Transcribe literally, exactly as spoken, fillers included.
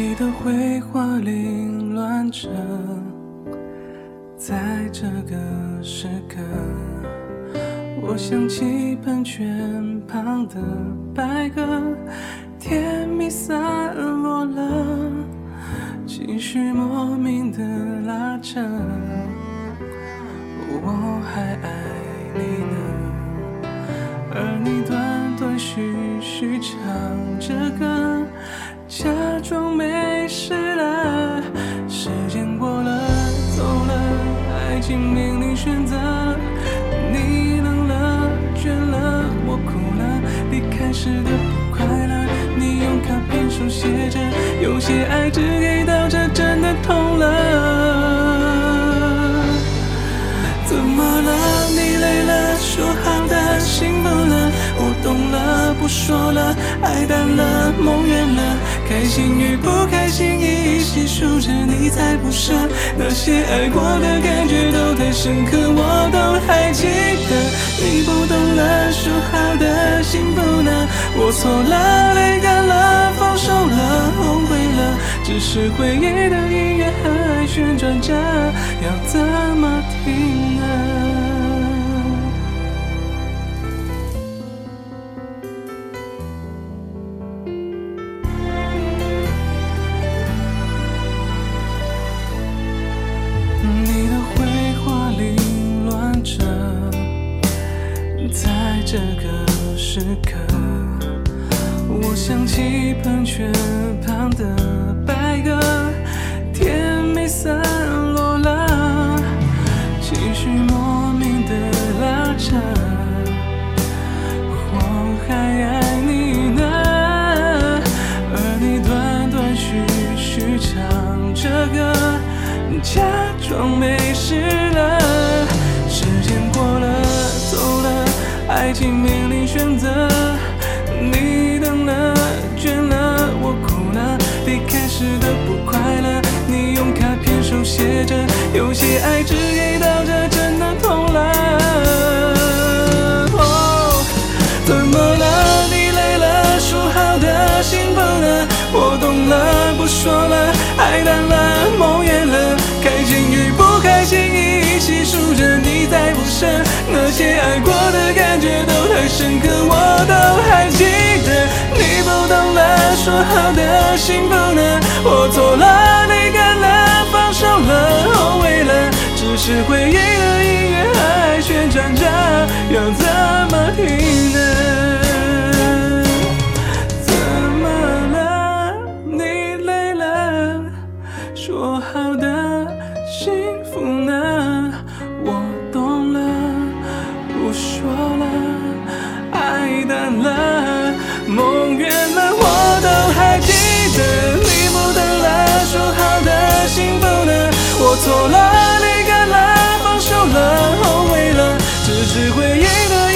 你的绘画凌乱着，在这个时刻，我想起喷泉旁的白鸽，甜蜜散落了，情绪莫名的拉扯，我还爱你呢，而你断断续续唱着歌，假装没事了。时间过了，走了，爱情面临选择，你冷了，倦了，我哭了，离开时的不快乐，你用卡片手写着，有些爱只给到这，真的痛了。怎么了？你累了，说好的幸福了，我懂了，不说了，爱淡了，梦远了，开心与不开心一一细数着，你才不舍，那些爱过的感觉都太深刻，我都还记得。你不懂了，说好的幸福呢？我错了，泪干了，放手了，后悔了，只是回忆的音乐和爱旋转着，要怎么停呢？你的绘画凌乱着，在这个时刻，我想起喷泉旁的白鸽，甜蜜散落了，情绪莫名的拉扯，我还爱你呢，而你断断续续唱着歌，假装没事了。时间过了，走了，爱情面临选择，你等了，倦了，我哭了，离开时的不快乐，你用卡片手写着，有些爱只给到这，真的痛了。哦，怎么了？你累了，说好的幸福呢？我懂了，不说了，爱淡了，梦远了，开心与不开心一一细数着，你才不舍，那些爱过的感觉都太深刻，我都还记得。你不懂了，说好的幸福呢？我错了，泪干了，放手了，后悔了，只是回忆的音乐和爱旋转着，要怎么停呢？说好的幸福呢？我懂了，不说了，爱淡了，梦远了，我都还记得。你不等了，说好的幸福呢？我错了，泪干了，放手了，后悔了，只是回忆的